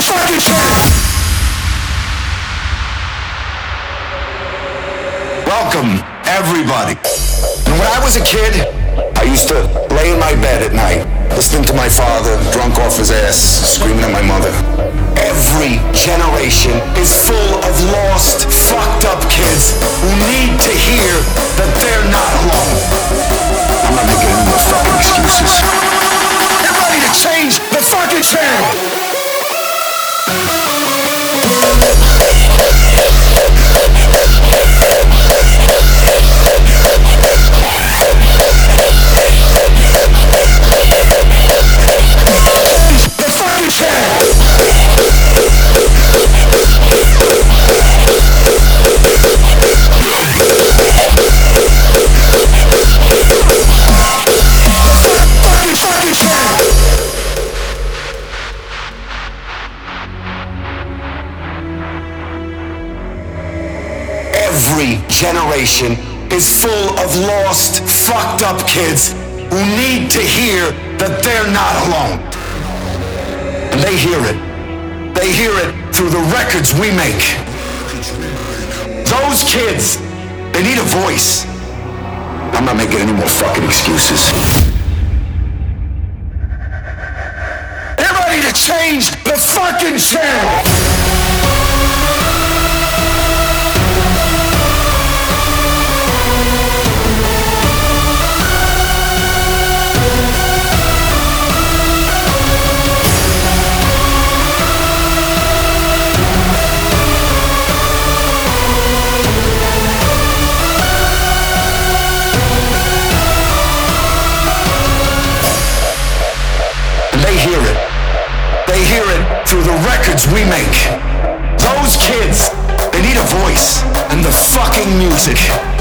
fucking channel. Welcome, everybody. And when I was a kid, I used to lay in my bed at night, listening to my father, drunk off his ass, screaming at my mother. Every generation is full of lost, fucked up kids who need to hear that they're not alone. I'm not making any more fucking excuses. Get ready to change the fucking channel! Every generation is full of lost, fucked up kids who need to hear that they're not alone. And they hear it. They hear it through the records we make. Those kids, they need a voice. I'm not making any more fucking excuses. Get ready to change the fucking channel! They hear it through the records we make. Those kids, they need a voice and the fucking music.